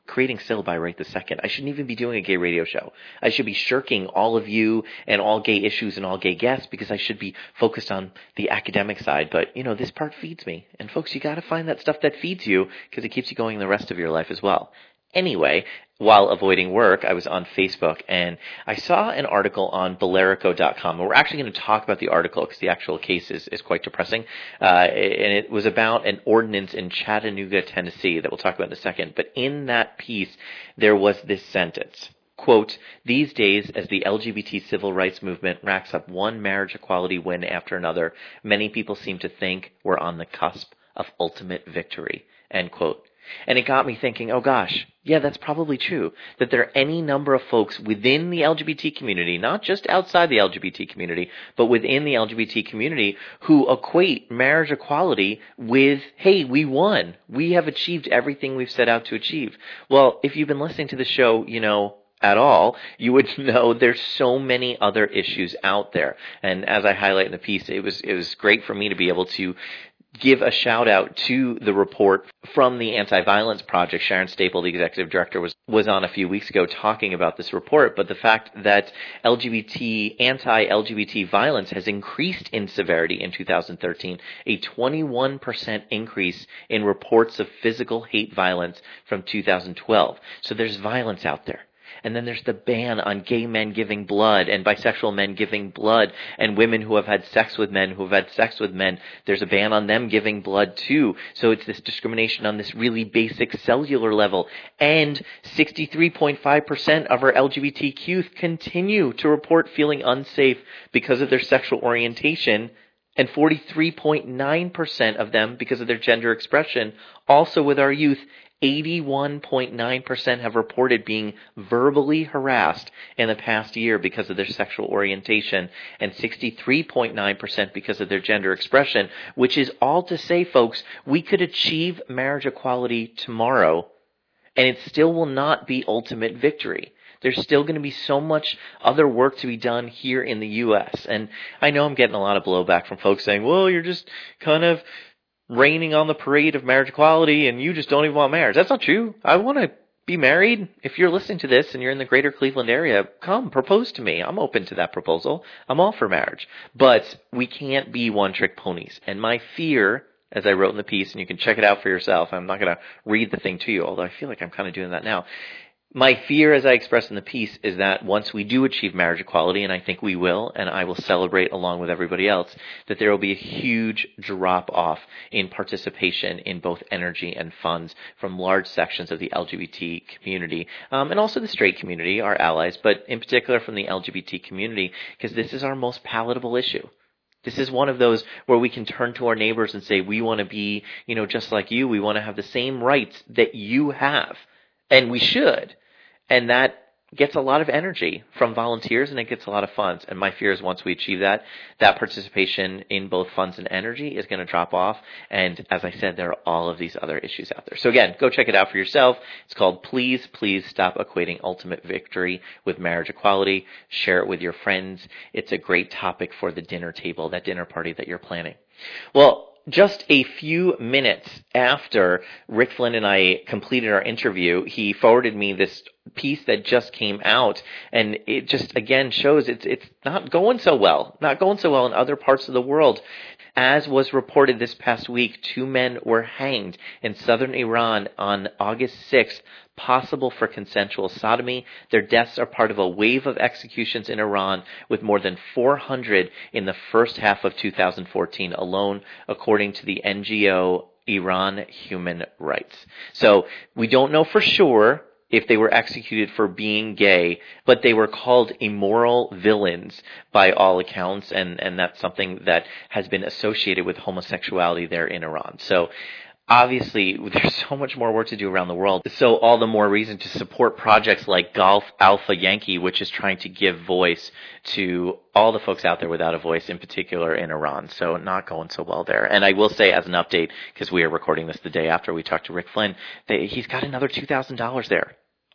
creating Syllabi right this second. I shouldn't even be doing a gay radio show. I should be shirking all of you and all gay issues and all gay guests because I should be focused on the academic side. But, you know, this part feeds me. And folks, you got to find that stuff that feeds you because it keeps you going the rest of your life as well. Anyway, while avoiding work, I was on Facebook, and I saw an article on Bolerico dot com. And we're actually going to talk about the article because the actual case is, is quite depressing. Uh, and it was about an ordinance in Chattanooga, Tennessee, that we'll talk about in a second. But in that piece, there was this sentence. Quote, these days, as the L G B T civil rights movement racks up one marriage equality win after another, many people seem to think we're on the cusp of ultimate victory. End quote. And it got me thinking, oh gosh, yeah, that's probably true, that there are any number of folks within the L G B T community, not just outside the L G B T community, but within the L G B T community who equate marriage equality with, hey, we won. We have achieved everything we've set out to achieve. Well, if you've been listening to the show, you know, at all, you would know there's so many other issues out there. And as I highlight in the piece, it was, it was great for me to be able to give a shout out to the report from the Anti-Violence Project. Sharon Staple, the executive director, was, was on a few weeks ago talking about this report, but the fact that L G B T, anti-L G B T violence has increased in severity in two thousand thirteen, a twenty-one percent increase in reports of physical hate violence from two thousand twelve. So there's violence out there. And then there's the ban on gay men giving blood and bisexual men giving blood and women who have had sex with men who have had sex with men. There's a ban on them giving blood too. So it's this discrimination on this really basic cellular level. And sixty-three point five percent of our L G B T Q youth continue to report feeling unsafe because of their sexual orientation. And forty-three point nine percent of them because of their gender expression. Also with our youth, eighty-one point nine percent have reported being verbally harassed in the past year because of their sexual orientation, and sixty-three point nine percent because of their gender expression, which is all to say, folks, we could achieve marriage equality tomorrow, and it still will not be ultimate victory. There's still going to be so much other work to be done here in the U S. And I know I'm getting a lot of blowback from folks saying, well, you're just kind of raining on the parade of marriage equality and you just don't even want marriage. That's not true. I want to be married. If you're listening to this and you're in the greater Cleveland area, come propose to me. I'm open to that proposal. I'm all for marriage. But we can't be one-trick ponies. And my fear, as I wrote in the piece, and you can check it out for yourself, I'm not going to read the thing to you, although I feel like I'm kind of doing that now. My fear, as I expressed in the piece, is that once we do achieve marriage equality, and I think we will, and I will celebrate along with everybody else, that there will be a huge drop-off in participation in both energy and funds from large sections of the L G B T community, um, and also the straight community, our allies, but in particular from the L G B T community, because this is our most palatable issue. This is one of those where we can turn to our neighbors and say, we want to be, you know, just like you. We want to have the same rights that you have. And we should. And that gets a lot of energy from volunteers, and it gets a lot of funds. And my fear is once we achieve that, that participation in both funds and energy is going to drop off. And as I said, there are all of these other issues out there. So again, go check it out for yourself. It's called Please, Please Stop Equating Ultimate Victory with Marriage Equality. Share it with your friends. It's a great topic for the dinner table, that dinner party that you're planning. Well, just a few minutes after Rick Flynn and I completed our interview, he forwarded me this piece that just came out, and it just again shows it's it's not going so well, not going so well in other parts of the world. As was reported this past week, two men were hanged in southern Iran on August sixth, possible for consensual sodomy. Their deaths are part of a wave of executions in Iran, with more than four hundred in the first half of two thousand fourteen alone, according to the N G O Iran Human Rights. So we don't know for sure if they were executed for being gay, but they were called immoral villains by all accounts, and, and that's something that has been associated with homosexuality there in Iran. So obviously, there's so much more work to do around the world, so all the more reason to support projects like Golf Alpha Yankee, which is trying to give voice to all the folks out there without a voice, in particular in Iran. So not going so well there. And I will say as an update, because we are recording this the day after we talked to Rick Flynn, that he's got another two thousand dollars there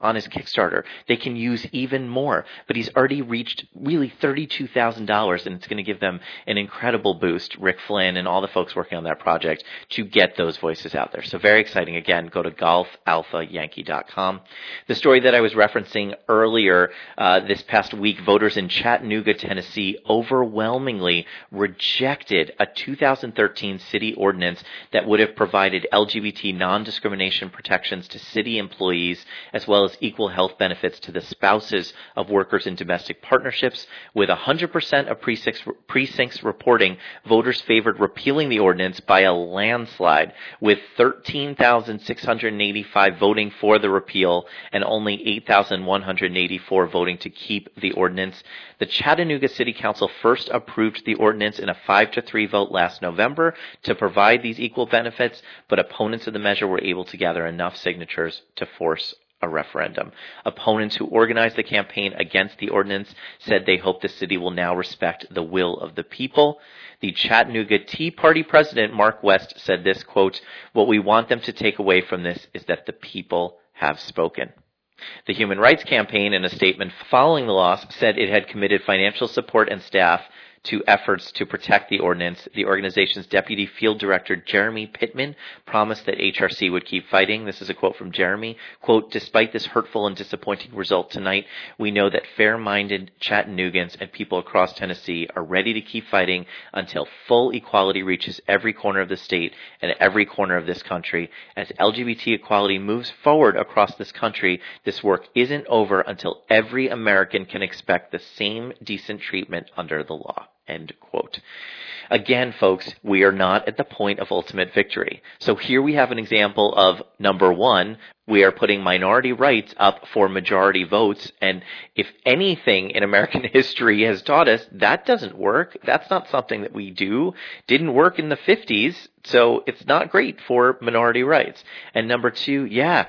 on his Kickstarter. They can use even more. But he's already reached really thirty-two thousand dollars, and it's going to give them an incredible boost, Rick Flynn and all the folks working on that project, to get those voices out there. So very exciting. Again, go to golf alpha yankee dot com. The story that I was referencing earlier, uh, this past week, voters in Chattanooga, Tennessee overwhelmingly rejected a two thousand thirteen city ordinance that would have provided L G B T non-discrimination protections to city employees, as well as equal health benefits to the spouses of workers in domestic partnerships. With one hundred percent of precincts, precincts reporting, voters favored repealing the ordinance by a landslide, with thirteen thousand six hundred eighty-five voting for the repeal and only eight thousand one hundred eighty-four voting to keep the ordinance. The Chattanooga City Council first approved the ordinance in a five to three vote last November to provide these equal benefits, but opponents of the measure were able to gather enough signatures to force a referendum. Opponents who organized the campaign against the ordinance said they hope the city will now respect the will of the people. The Chattanooga Tea Party president, Mark West, said this, quote, "What we want them to take away from this is that the people have spoken." The Human Rights Campaign, in a statement following the loss, said it had committed financial support and staff to efforts to protect the ordinance. The organization's deputy field director, Jeremy Pittman, promised that H R C would keep fighting. This is a quote from Jeremy. Quote, "Despite this hurtful and disappointing result tonight, we know that fair-minded Chattanoogans and people across Tennessee are ready to keep fighting until full equality reaches every corner of the state and every corner of this country. As L G B T equality moves forward across this country, this work isn't over until every American can expect the same decent treatment under the law." End quote. Again, folks, we are not at the point of ultimate victory. So here we have an example of, number one, we are putting minority rights up for majority votes. And if anything in American history has taught us, that doesn't work. That's not something that we do. Didn't work in the fifties. So it's not great for minority rights. And number two, yeah,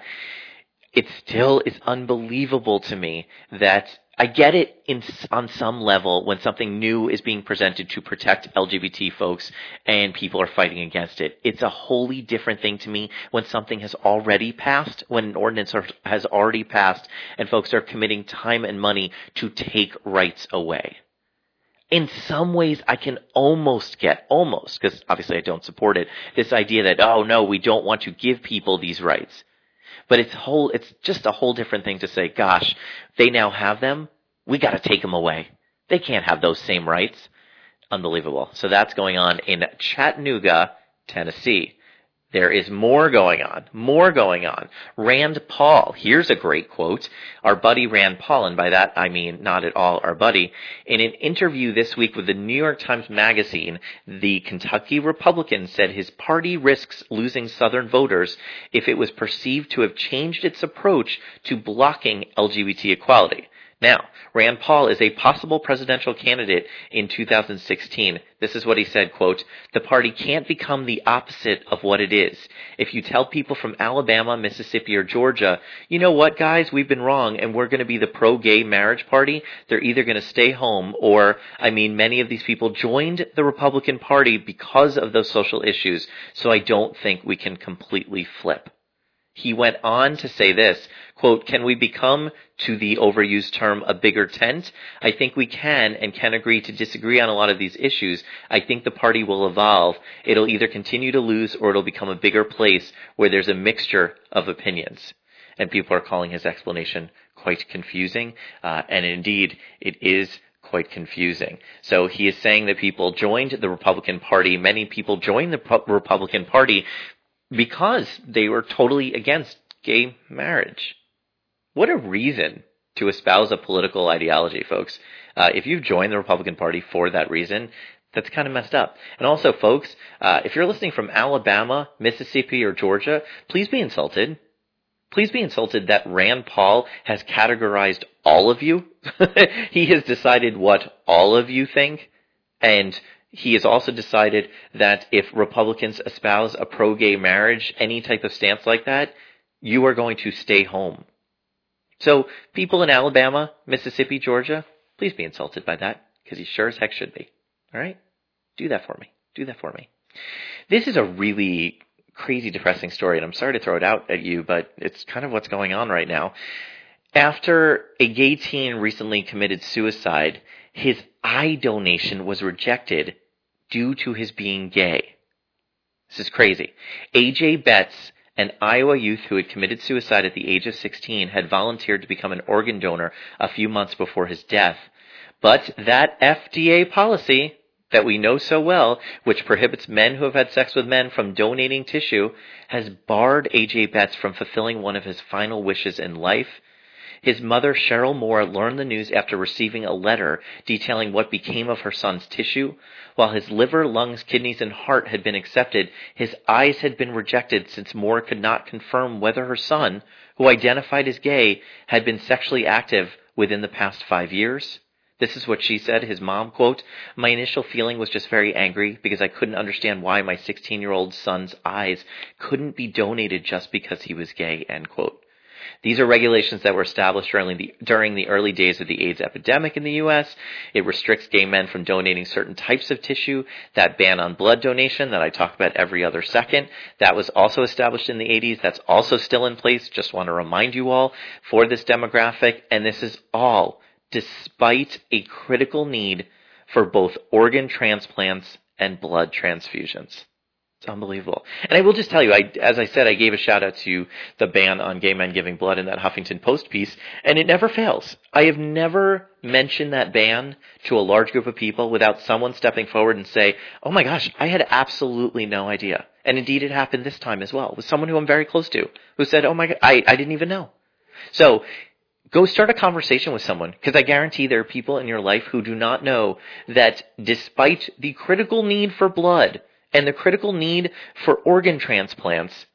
it still is unbelievable to me that I get it in, on some level when something new is being presented to protect L G B T folks and people are fighting against it. It's a wholly different thing to me when something has already passed, when an ordinance are, has already passed and folks are committing time and money to take rights away. In some ways, I can almost get, almost, because obviously I don't support it, this idea that, oh no, we don't want to give people these rights. But it's whole, it's just a whole different thing to say, gosh, they now have them. We got to take them away. They can't have those same rights. Unbelievable. So that's going on in Chattanooga, Tennessee. There is more going on, more going on. Rand Paul, here's a great quote. Our buddy Rand Paul, and by that I mean not at all our buddy, in an interview this week with the New York Times Magazine, the Kentucky Republican said his party risks losing Southern voters if it was perceived to have changed its approach to blocking L G B T equality. Now, Rand Paul is a possible presidential candidate in two thousand sixteen. This is what he said, quote, "The party can't become the opposite of what it is. If you tell people from Alabama, Mississippi, or Georgia, you know what, guys, we've been wrong and we're going to be the pro-gay marriage party, they're either going to stay home or, I mean, many of these people joined the Republican Party because of those social issues, so I don't think we can completely flip." He went on to say this, quote, "Can we become, to the overused term, a bigger tent? I think we can and can agree to disagree on a lot of these issues. I think the party will evolve. It'll either continue to lose or it'll become a bigger place where there's a mixture of opinions." And people are calling his explanation quite confusing. Uh, and indeed, it is quite confusing. So he is saying that people joined the Republican Party. Many people joined the Republican Party because they were totally against gay marriage. What a reason to espouse a political ideology, folks. Uh, if you've joined the Republican Party for that reason, that's kind of messed up. And also, folks, uh, if you're listening from Alabama, Mississippi, or Georgia, please be insulted. Please be insulted that Rand Paul has categorized all of you. He has decided what all of you think, and he has also decided that if Republicans espouse a pro-gay marriage, any type of stance like that, you are going to stay home. So people in Alabama, Mississippi, Georgia, please be insulted by that, because he sure as heck should be. All right? Do that for me. Do that for me. This is a really crazy, depressing story, and I'm sorry to throw it out at you, but it's kind of what's going on right now. After a gay teen recently committed suicide, his eye donation was rejected due to his being gay. This is crazy. A J Betts, an Iowa youth who had committed suicide at the age of sixteen, had volunteered to become an organ donor a few months before his death. But that F D A policy that we know so well, which prohibits men who have had sex with men from donating tissue, has barred A J Betts from fulfilling one of his final wishes in life. His mother, Cheryl Moore, learned the news after receiving a letter detailing what became of her son's tissue. While his liver, lungs, kidneys, and heart had been accepted, his eyes had been rejected since Moore could not confirm whether her son, who identified as gay, had been sexually active within the past five years. This is what she said, his mom, quote, "My initial feeling was just very angry because I couldn't understand why my sixteen-year-old son's eyes couldn't be donated just because he was gay," end quote. These are regulations that were established during the, during the early days of the AIDS epidemic in the U S. It restricts gay men from donating certain types of tissue. That ban on blood donation that I talk about every other second, that was also established in the eighties. That's also still in place. Just want to remind you all for this demographic. And this is all despite a critical need for both organ transplants and blood transfusions. It's unbelievable. And I will just tell you, I, as I said, I gave a shout out to the ban on gay men giving blood in that Huffington Post piece, and it never fails. I have never mentioned that ban to a large group of people without someone stepping forward and say, oh my gosh, I had absolutely no idea. And indeed it happened this time as well with someone who I'm very close to who said, oh my God, I, I didn't even know. So go start a conversation with someone, because I guarantee there are people in your life who do not know that despite the critical need for blood and the critical need for organ transplants,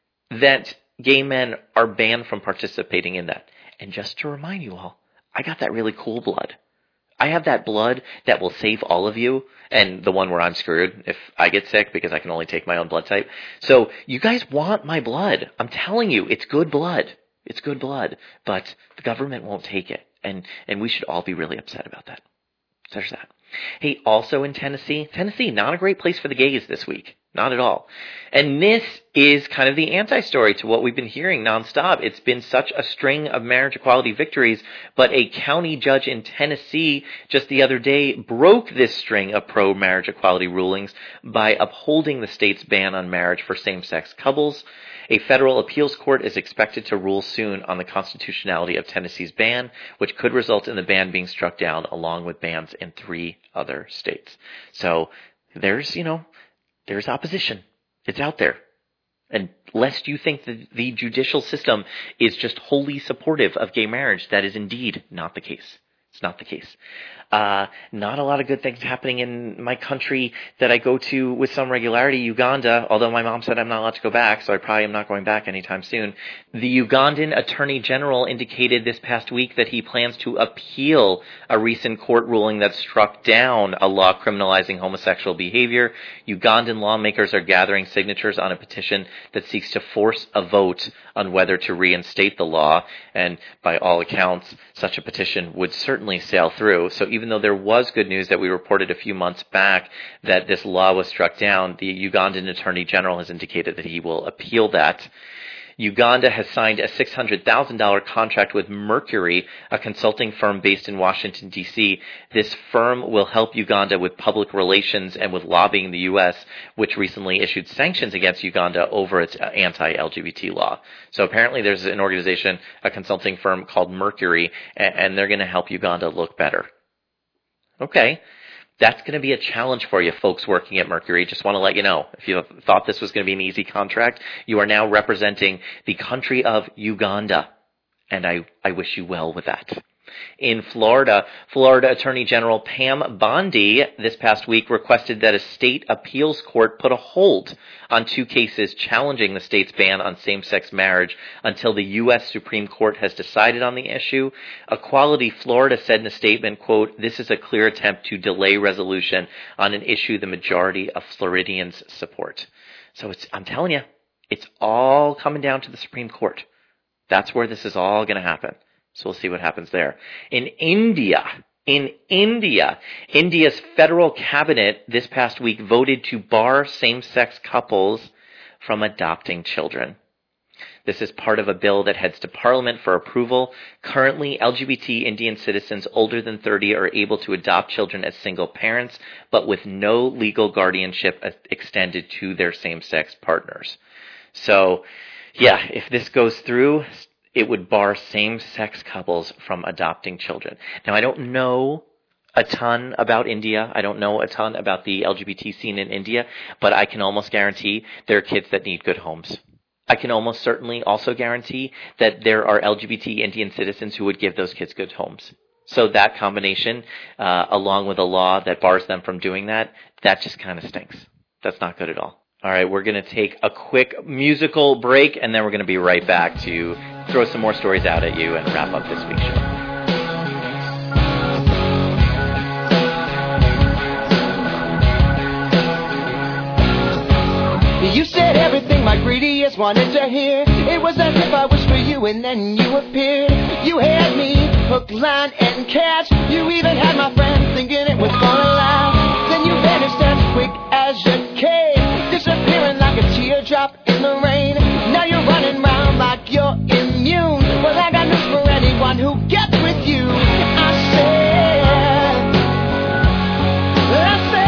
that gay men are banned from participating in that. And just to remind you all, I got that really cool blood. I have that blood that will save all of you, and the one where I'm screwed if I get sick because I can only take my own blood type. So you guys want my blood. I'm telling you, it's good blood. It's good blood, but the government won't take it, and, and we should all be really upset about that. So there's that. Hey, also in Tennessee, Tennessee, not a great place for the gays this week. Not at all. And this is kind of the anti-story to what we've been hearing nonstop. It's been such a string of marriage equality victories, but a county judge in Tennessee just the other day broke this string of pro-marriage equality rulings by upholding the state's ban on marriage for same-sex couples. A federal appeals court is expected to rule soon on the constitutionality of Tennessee's ban, which could result in the ban being struck down along with bans in three other states. So there's, you know, there's opposition. It's out there. And lest you think that the judicial system is just wholly supportive of gay marriage, that is indeed not the case. It's not the case. Uh, not a lot of good things happening in my country that I go to with some regularity, Uganda, although my mom said I'm not allowed to go back, so I probably am not going back anytime soon. The Ugandan Attorney General indicated this past week that he plans to appeal a recent court ruling that struck down a law criminalizing homosexual behavior. Ugandan lawmakers are gathering signatures on a petition that seeks to force a vote on whether to reinstate the law, and by all accounts, such a petition would certainly sail through. So even though there was good news that we reported a few months back that this law was struck down, the Ugandan Attorney General has indicated that he will appeal that. Uganda has signed a six hundred thousand dollars contract with Mercury, a consulting firm based in Washington, D C. This firm will help Uganda with public relations and with lobbying the U S, which recently issued sanctions against Uganda over its anti-L G B T law. So apparently there's an organization, a consulting firm called Mercury, and they're going to help Uganda look better. Okay. That's going to be a challenge for you folks working at Mercury. Just want to let you know. If you thought this was going to be an easy contract, you are now representing the country of Uganda. And I, I wish you well with that. In Florida, Florida Attorney General Pam Bondi this past week requested that a state appeals court put a hold on two cases challenging the state's ban on same-sex marriage until the U S Supreme Court has decided on the issue. Equality Florida said in a statement, quote, "This is a clear attempt to delay resolution on an issue the majority of Floridians support." So it's, I'm telling you, it's all coming down to the Supreme Court. That's where this is all going to happen. So we'll see what happens there. In India, in India, India's federal cabinet this past week voted to bar same-sex couples from adopting children. This is part of a bill that heads to Parliament for approval. Currently, L G B T Indian citizens older than thirty are able to adopt children as single parents, but with no legal guardianship extended to their same-sex partners. So, yeah, if this goes through, it would bar same-sex couples from adopting children. Now, I don't know a ton about India. I don't know a ton about the L G B T scene in India, but I can almost guarantee there are kids that need good homes. I can almost certainly also guarantee that there are L G B T Indian citizens who would give those kids good homes. So that combination, uh, along with a law that bars them from doing that, that just kind of stinks. That's not good at all. All right, we're going to take a quick musical break, and then we're going to be right back to throw some more stories out at you and wrap up this week's show.
You said everything my greedy ears wanted to hear. It was as if I wished for you and then you appeared. You had me hook, line, and catch. You even had my friends thinking it was gonna last. Then you vanished as quick as you came, disappearing like a teardrop in the rain. Now you're running round like you're immune. Well, I got news for anyone who gets with you. I said, I said,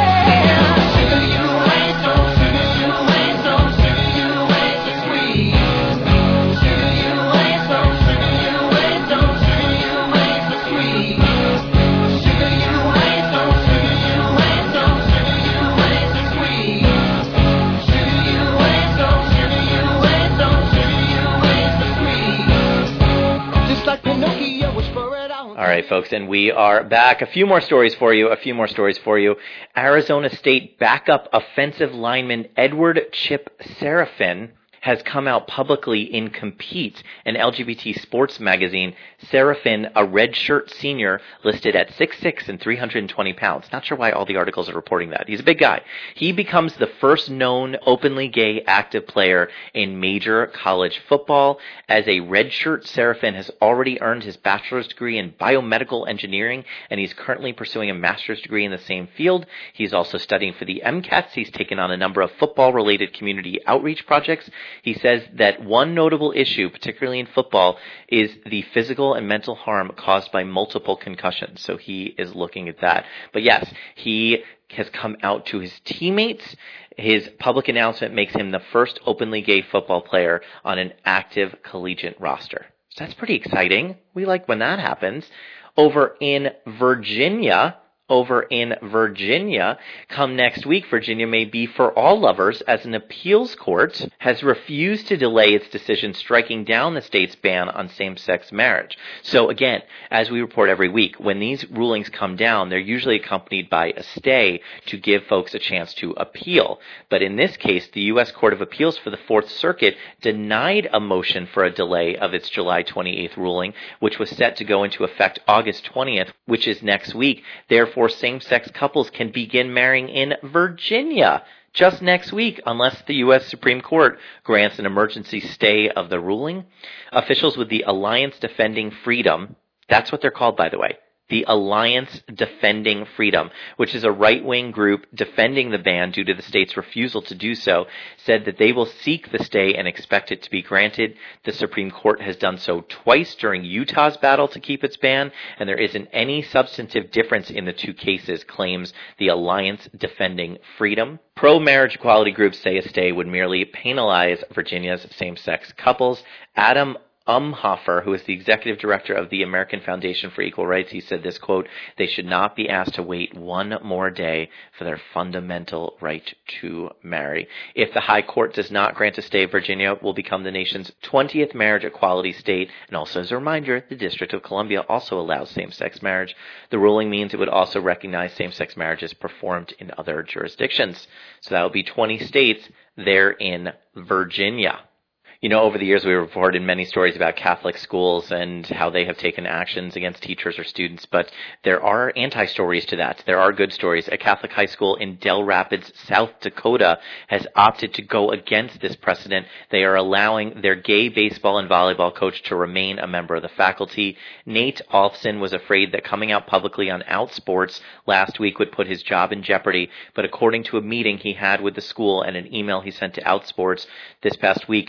All right, folks, and we are back. A few more stories for you, a few more stories for you. Arizona State backup offensive lineman Edward Chip Serafin has come out publicly in Compete, an L G B T sports magazine. Serafin, a redshirt senior, listed at six foot six and three hundred twenty pounds. Not sure why all the articles are reporting that. He's a big guy. He becomes the first known openly gay active player in major college football. As a redshirt, Serafin has already earned his bachelor's degree in biomedical engineering, and he's currently pursuing a master's degree in the same field. He's also studying for the MCATs. He's taken on a number of football-related community outreach projects. He says that one notable issue, particularly in football, is the physical and mental harm caused by multiple concussions. So he is looking at that. But yes, he has come out to his teammates. His public announcement makes him the first openly gay football player on an active collegiate roster. So that's pretty exciting. We like when that happens. Over in Virginia, Over in Virginia, come next week, Virginia may be for all lovers, as an appeals court has refused to delay its decision striking down the state's ban on same-sex marriage. So again, as we report every week, when these rulings come down, they're usually accompanied by a stay to give folks a chance to appeal. But in this case, the U S Court of Appeals for the Fourth Circuit denied a motion for a delay of its July twenty-eighth ruling, which was set to go into effect August twentieth, which is next week. Therefore, same-sex couples can begin marrying in Virginia just next week, unless the U S Supreme Court grants an emergency stay of the ruling. Officials with the Alliance Defending Freedom, that's what they're called, by the way, the Alliance Defending Freedom, which is a right-wing group defending the ban due to the state's refusal to do so, said that they will seek the stay and expect it to be granted. The Supreme Court has done so twice during Utah's battle to keep its ban, and there isn't any substantive difference in the two cases, claims the Alliance Defending Freedom. Pro-marriage equality groups say a stay would merely penalize Virginia's same-sex couples. Adam Umhofer, who is the executive director of the American Foundation for Equal Rights, he said this, quote, "They should not be asked to wait one more day for their fundamental right to marry." If the High Court does not grant a stay, Virginia will become the nation's twentieth marriage equality state. And also, as a reminder, the District of Columbia also allows same-sex marriage. The ruling means it would also recognize same-sex marriages performed in other jurisdictions. So that would be twenty states there in Virginia. You know, over the years, we reported many stories about Catholic schools and how they have taken actions against teachers or students, but there are anti-stories to that. There are good stories. A Catholic high school in Del Rapids, South Dakota, has opted to go against this precedent. They are allowing their gay baseball and volleyball coach to remain a member of the faculty. Nate Olfson was afraid that coming out publicly on Outsports last week would put his job in jeopardy, but according to a meeting he had with the school and an email he sent to Outsports this past week, it appears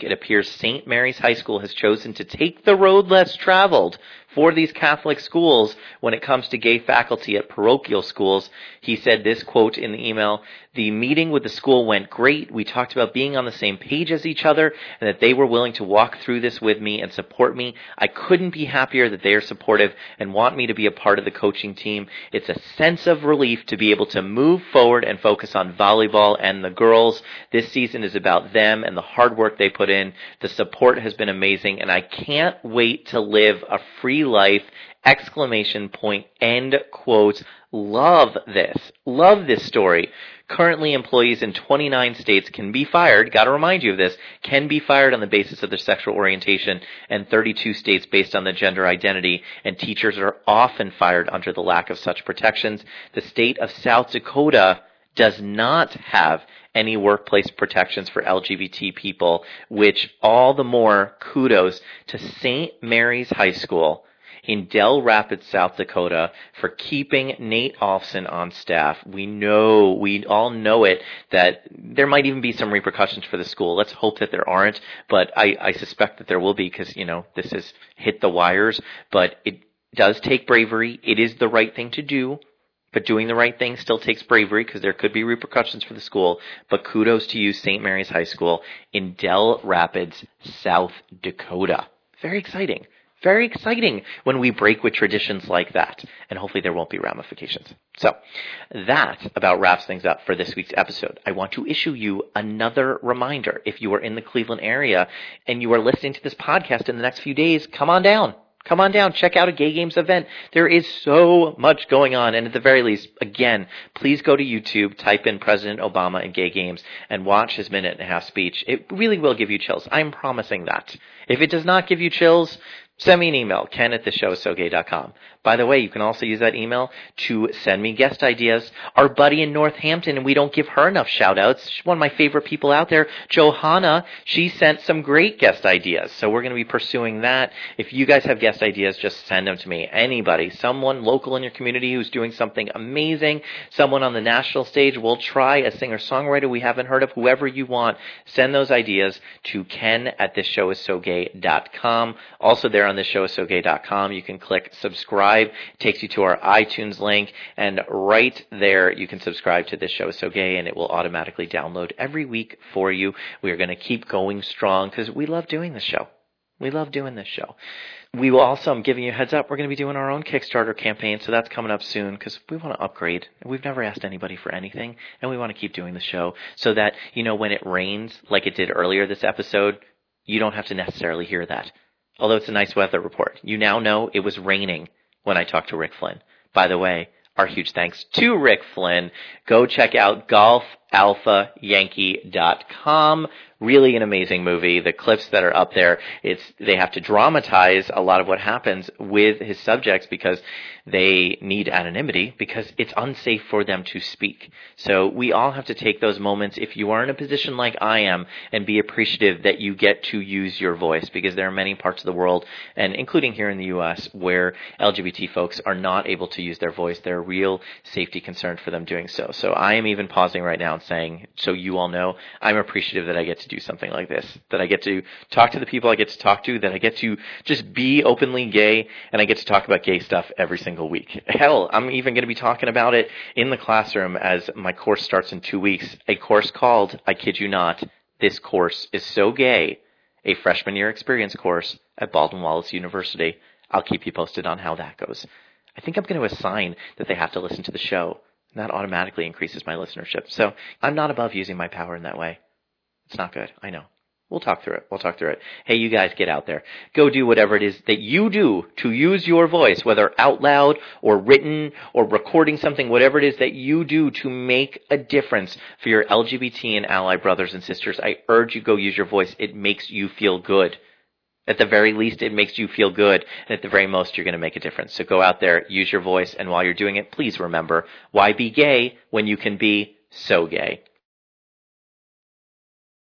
years, Saint Mary's High School has chosen to take the road less traveled for these Catholic schools when it comes to gay faculty at parochial schools. He said this, quote, in the email, "The meeting with the school went great. We talked about being on the same page as each other and that they were willing to walk through this with me and support me. I couldn't be happier that they are supportive and want me to be a part of the coaching team. It's a sense of relief to be able to move forward and focus on volleyball and the girls. This season is about them and the hard work they put in. The support has been amazing, and I can't wait to live a free life, exclamation point, end quote. Love this. Love this story. Currently, employees in twenty-nine states can be fired, got to remind you of this, can be fired on the basis of their sexual orientation, and thirty-two states based on their gender identity, and teachers are often fired under the lack of such protections. The state of South Dakota does not have any workplace protections for L G B T people, which all the more kudos to Saint Mary's High School in Dell Rapids, South Dakota, for keeping Nate Olson on staff. We know, we all know it, that there might even be some repercussions for the school. Let's hope that there aren't, but I, I suspect that there will be because, you know, this has hit the wires, but it does take bravery. It is the right thing to do. But doing the right thing still takes bravery because there could be repercussions for the school. But kudos to you, Saint Mary's High School in Dell Rapids, South Dakota. Very exciting. Very exciting when we break with traditions like that. And hopefully there won't be ramifications. So that about wraps things up for this week's episode. I want to issue you another reminder. If you are in the Cleveland area and you are listening to this podcast in the next few days, come on down. Come on down, check out a Gay Games event. There is so much going on, and at the very least, again, please go to YouTube, type in President Obama and Gay Games, and watch his minute and a half speech. It really will give you chills. I'm promising that. If it does not give you chills, send me an email, ken at the show is so gay dot com. By the way, you can also use that email to send me guest ideas. Our buddy in Northampton, and we don't give her enough shout-outs, she's one of my favorite people out there, Johanna, she sent some great guest ideas, so we're going to be pursuing that. If you guys have guest ideas, just send them to me. Anybody, someone local in your community who's doing something amazing, someone on the national stage, we'll try a singer-songwriter we haven't heard of, whoever you want, send those ideas to ken at this show is so gay dot com. Also there on this show is so gay dot com, you can click subscribe. It takes you to our iTunes link, and right there you can subscribe to This Show is So Gay, and it will automatically download every week for you. We are going to keep going strong because we love doing this show. We love doing this show. We will also, I'm giving you a heads up, we're going to be doing our own Kickstarter campaign, so that's coming up soon because we want to upgrade. We've never asked anybody for anything, and we want to keep doing the show so that, you know, when it rains, like it did earlier this episode, you don't have to necessarily hear that. Although it's a nice weather report. You now know it was raining when I talked to Rick Flynn. By the way, our huge thanks to Rick Flynn. Go check out golf alpha yankee dot com. Really an amazing movie. The clips that are up there, it's they have to dramatize a lot of what happens with his subjects because they need anonymity because it's unsafe for them to speak. So we all have to take those moments, if you are in a position like I am, and be appreciative that you get to use your voice, because there are many parts of the world, and including here in the U S, where L G B T folks are not able to use their voice. There are real safety concerns for them doing so. So I am even pausing right now and saying, so you all know, I'm appreciative that I get to do something like this, that I get to talk to the people I get to talk to, that I get to just be openly gay, and I get to talk about gay stuff every single week. Hell, I'm even going to be talking about it in the classroom as my course starts in two weeks, a course called, I kid you not, This Course is So Gay, a freshman year experience course at Baldwin-Wallace University. I'll keep you posted on how that goes. I think I'm going to assign that they have to listen to the show, and that automatically increases my listenership. So I'm not above using my power in that way. It's not good. I know. We'll talk through it. We'll talk through it. Hey, you guys, get out there. Go do whatever it is that you do to use your voice, whether out loud or written or recording something, whatever it is that you do to make a difference for your L G B T and ally brothers and sisters. I urge you, go use your voice. It makes you feel good. At the very least, it makes you feel good. And at the very most, you're going to make a difference. So go out there, use your voice. And while you're doing it, please remember, why be gay when you can be so gay?